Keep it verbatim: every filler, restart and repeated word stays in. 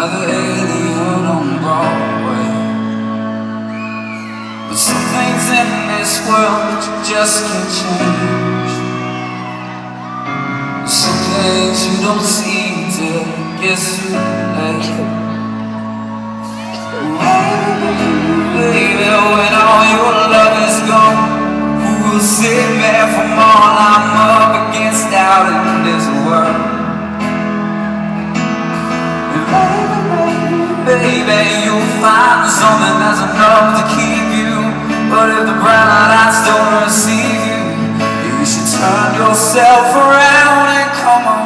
another alien on Broadway. But some things in this world that you just can't change. Some things you don't see till it gets too late. Baby, when all your love is gone, who will save me from all I'm up against out in this world? Baby, you'll find something that's enough to keep you. But if the brown lights don't receive you, you should turn yourself around and come on.